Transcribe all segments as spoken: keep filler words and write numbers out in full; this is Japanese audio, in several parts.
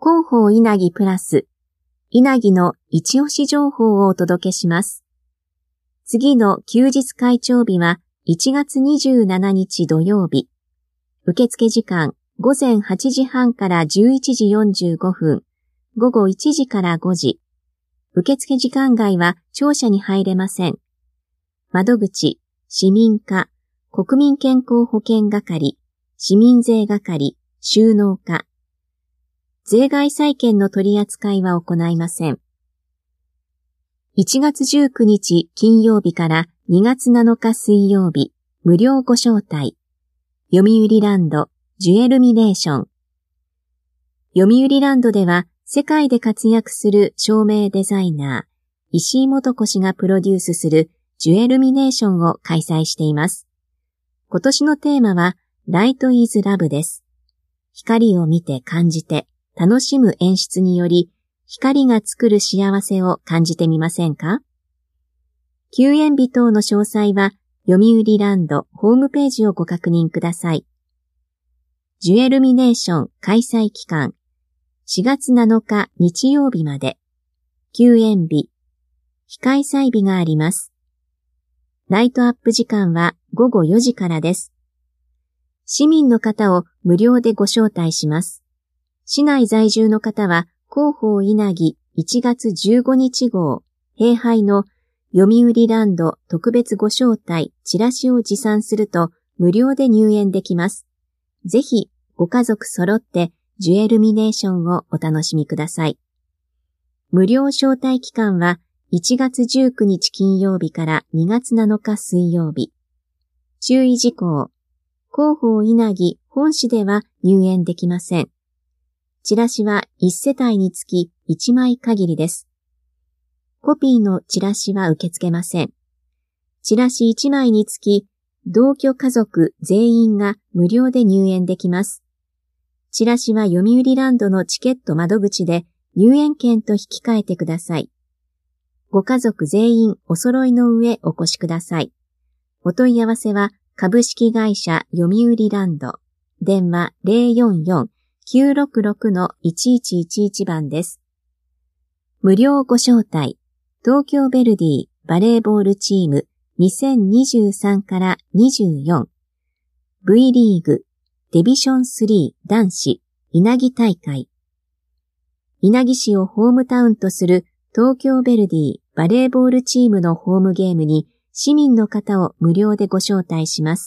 広報稲城プラス、稲城の一押し情報をお届けします。次の休日会長日はいちがつにじゅうしちにち土曜日。受付時間ごぜんはちじはんからじゅういちじよんじゅうごふん、ごごいちじからごじ。受付時間外は庁舎に入れません。窓口、市民課、国民健康保険係、市民税係、収納課。税外債券の取り扱いは行いません。いちがつじゅうくにち金曜日からにがつなのか水曜日、無料ご招待。読売ランド、ジュエルミネーション。読売ランドでは世界で活躍する照明デザイナー、石井素子氏がプロデュースするジュエルミネーションを開催しています。今年のテーマは、ライトイズラブです。光を見て感じて、楽しむ演出により、光が作る幸せを感じてみませんか？休園日等の詳細は、読売ランドホームページをご確認ください。ジュエルミネーション開催期間、しがつなのか日曜日まで、休園日、非開催日があります。ライトアップ時間はごごよじからです。市民の方を無料でご招待します。市内在住の方は、広報稲城いちがつじゅうごにち号、併配の読売ランド特別ご招待チラシを持参すると無料で入園できます。ぜひご家族揃ってジュエルミネーションをお楽しみください。無料招待期間はいちがつじゅうくにち金曜日からにがつなのか水曜日。注意事項。広報稲城本市では入園できません。チラシはいちせたいにつきいちまい限りです。コピーのチラシは受け付けません。チラシいちまいにつき同居家族全員が無料で入園できます。チラシは読売ランドのチケット窓口で入園券と引き換えてください。ご家族全員お揃いの上お越しください。お問い合わせは株式会社読売ランド。電話 ゼロよんよん きゅうろくろく いちいちいちいち 番です。無料ご招待。東京ヴェルディバレーボールチームにせんにじゅうさんからにじゅうよん。V リーグディビションスリー男子稲城大会。稲城市をホームタウンとする東京ヴェルディバレーボールチームのホームゲームに市民の方を無料でご招待します。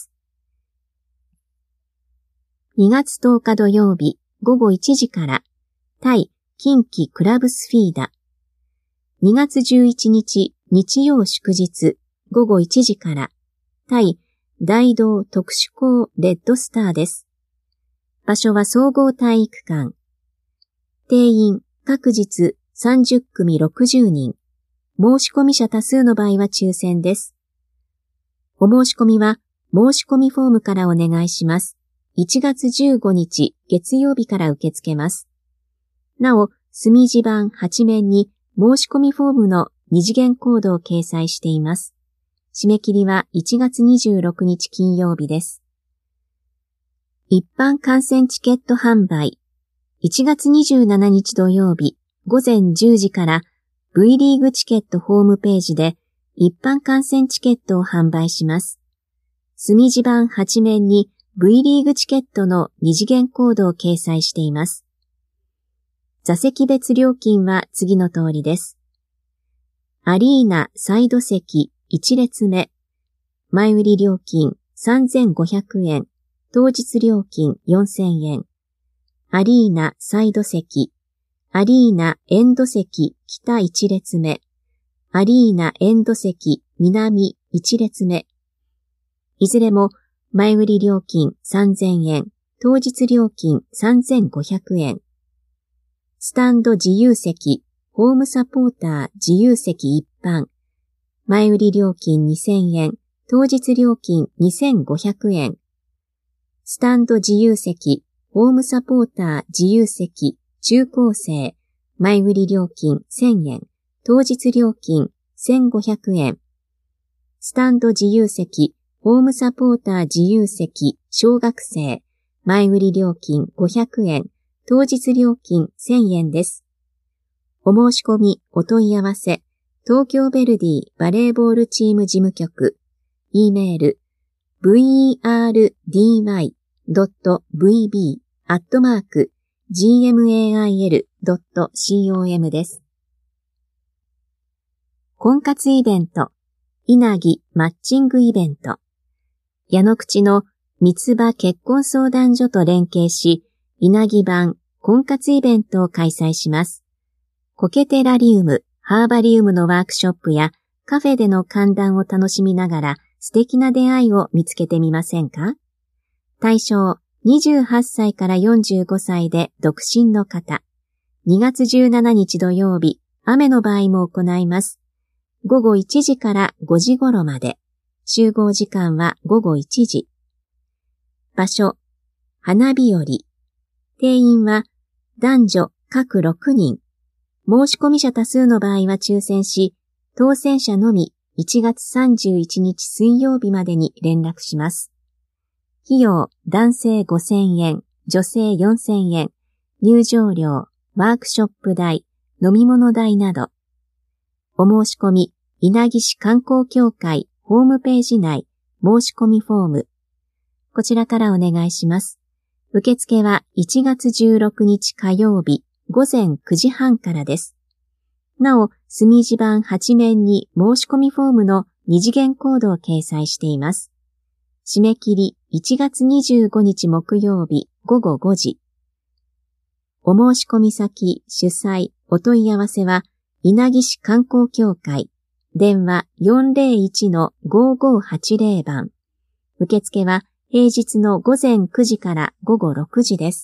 にがつとおか土曜日ごごいちじから対近畿クラブスフィーダ。にがつじゅういちにち日曜祝日ごごいちじから対大道特殊校レッドスターです。場所は総合体育館。定員各日さんじゅっくみろくじゅうにん。申し込み者多数の場合は抽選です。お申し込みは申し込みフォームからお願いします。いちがつじゅうごにち月曜日から受け付けます。なお、墨字版はちめんに申し込みフォームの二次元コードを掲載しています。締め切りはいちがつにじゅうろくにち金曜日です。一般観戦チケット販売。いちがつにじゅうしちにち土曜日ごぜんじゅうじから V リーグチケットホームページで一般観戦チケットを販売します。墨字版はちめんに V リーグチケットの二次元コードを掲載しています。座席別料金は次の通りです。アリーナサイド席いちれつめ。前売り料金さんぜんごひゃくえん。当日料金よんせんえん。アリーナサイド席。アリーナエンド席北いちれつめ。アリーナエンド席南いちれつめ。いずれも前売り料金さんぜんえん。当日料金さんぜんごひゃくえん。スタンド自由席。ホームサポーター自由席一般。前売り料金にせんえん。当日料金にせんごひゃくえん。スタンド自由席。ホームサポーター自由席中高生。前売り料金せんえん。当日料金せんごひゃくえん。スタンド自由席。ホームサポーター自由席小学生。前売り料金ごひゃくえん。 当日料金せんえんです。お申し込み、お問い合わせ、東京ヴェルディバレーボールチーム事務局、E メール、ブイアールディーワイドットブイビー アットマーク ジーエムエーアイエルドットコム です。婚活イベント、稲城マッチングイベント。矢野口の三つ葉結婚相談所と連携し、稲城版婚活イベントを開催します。コケテラリウム、ハーバリウムのワークショップやカフェでの歓談を楽しみながら素敵な出会いを見つけてみませんか？対象にじゅうはっさいからよんじゅうごさいで独身の方。にがつじゅうしちにち土曜日、雨の場合も行います。ごごいちじからごじ頃まで。集合時間はごごいちじ。場所、花日和。定員は男女各ろくにん。申し込み者多数の場合は抽選し、当選者のみいちがつさんじゅういちにち水曜日までに連絡します。費用、男性ごせんえん、女性よんせんえん、入場料、ワークショップ代、飲み物代など。お申し込み、稲城市観光協会ホームページ内、申し込みフォーム。こちらからお願いします。受付はいちがつじゅうろくにち火曜日、ごぜんくじはんからです。なお、墨字版はち面に申し込みフォームの二次元コードを掲載しています。締め切りいちがつにじゅうごにち木曜日ごごごじ。お申し込み先、主催、お問い合わせは、稲城市観光協会、電話 よんぜろいちのごごはちぜろ 番。受付は平日のごぜんくじからごごろくじです。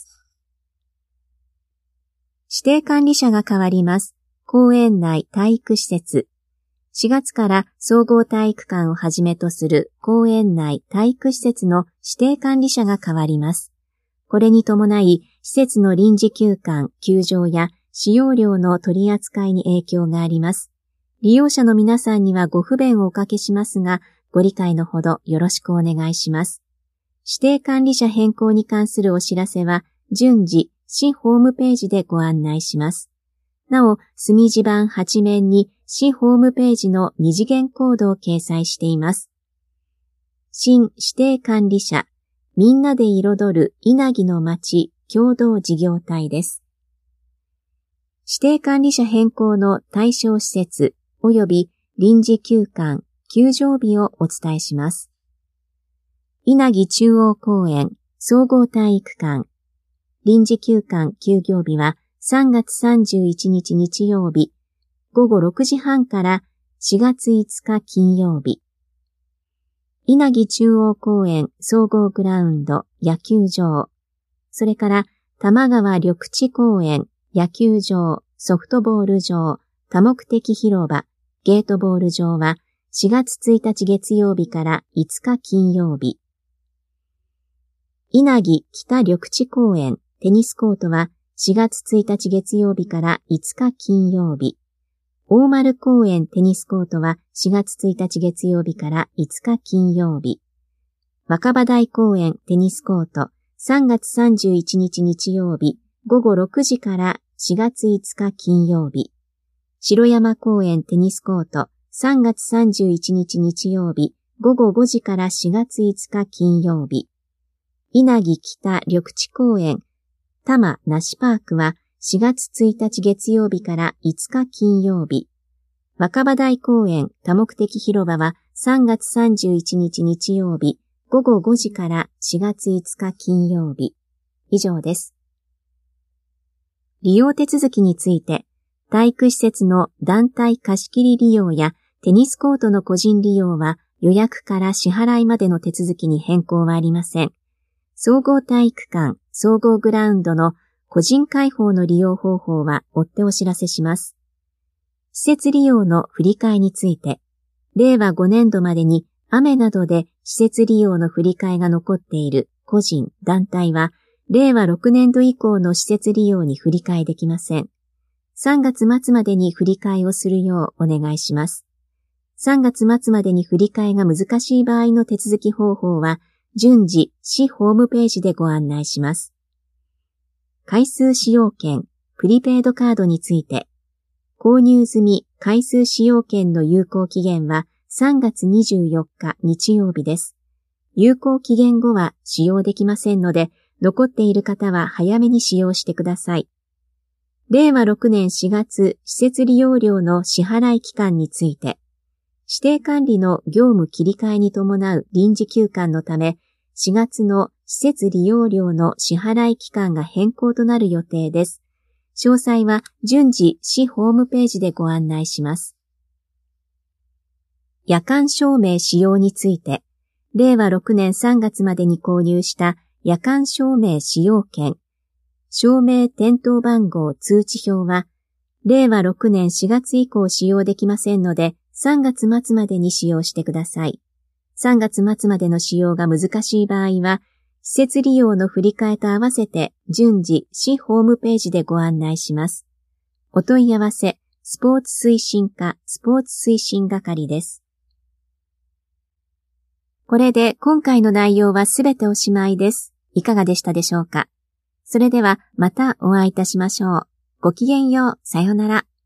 指定管理者が変わります。公園内体育施設。しがつから総合体育館をはじめとする公園内体育施設の指定管理者が変わります。これに伴い、施設の臨時休館、休場や使用料の取り扱いに影響があります。利用者の皆さんにはご不便をおかけしますが、ご理解のほどよろしくお願いします。指定管理者変更に関するお知らせは、順次、市ホームページでご案内します。なお、墨字版はち面に市ホームページの二次元コードを掲載しています。新指定管理者、みんなで彩る稲城の町共同事業体です。指定管理者変更の対象施設及び臨時休館、休場日をお伝えします。稲城中央公園総合体育館、臨時休館休業日はさんがつさんじゅういちにち日曜日、ごごろくじはんからしがついつか金曜日。稲城中央公園総合グラウンド野球場、それから玉川緑地公園野球場、ソフトボール場、多目的広場、ゲートボール場はしがつついたち月曜日からいつか金曜日。稲城北緑地公園テニスコートはしがつついたち月曜日からいつか金曜日。大丸公園テニスコートはしがつついたち月曜日からいつか金曜日。若葉台公園テニスコートさんがつさんじゅういちにち日曜日ごごろくじからしがついつか金曜日。城山公園テニスコートさんがつさんじゅういちにち日曜日ごごごじからしがついつか金曜日。稲城北緑地公園多摩梨パークはしがつついたち月曜日からいつか金曜日。若葉台公園多目的広場はさんがつさんじゅういちにち日曜日ごごごじからしがついつか金曜日。以上です。利用手続きについて、体育施設の団体貸し切り利用やテニスコートの個人利用は予約から支払いまでの手続きに変更はありません。総合体育館、総合グラウンドの個人開放の利用方法は追ってお知らせします。施設利用の振り替えについて、れいわごねんどまでに雨などで施設利用の振り替えが残っている個人、団体は、れいわろくねんど以降の施設利用に振り替えできません。さんがつまつまでに振り替えをするようお願いします。さんがつまつまでに振り替えが難しい場合の手続き方法は、順次、市ホームページでご案内します。 回数使用券、プリペイドカードについて、購入済み回数使用券の有効期限はさんがつにじゅうよっか日曜日です。有効期限後は使用できませんので、残っている方は早めに使用してください。れいわろくねんしがつ施設利用料の支払い期間について、指定管理の業務切り替えに伴う臨時休館のため、しがつの施設利用料の支払い期間が変更となる予定です。詳細は順次市ホームページでご案内します。夜間照明使用について、れいわろくねんさんがつまでに購入した夜間照明使用券、照明点灯番号通知表は、れいわろくねんしがつ以降使用できませんので、さんがつまつまでに使用してください。さんがつまつまでの使用が難しい場合は、施設利用の振り替えと合わせて順次市ホームページでご案内します。お問い合わせ、スポーツ推進課スポーツ推進係です。これで今回の内容はすべておしまいです。いかがでしたでしょうか？それではまたお会いいたしましょう。ごきげんよう。さようなら。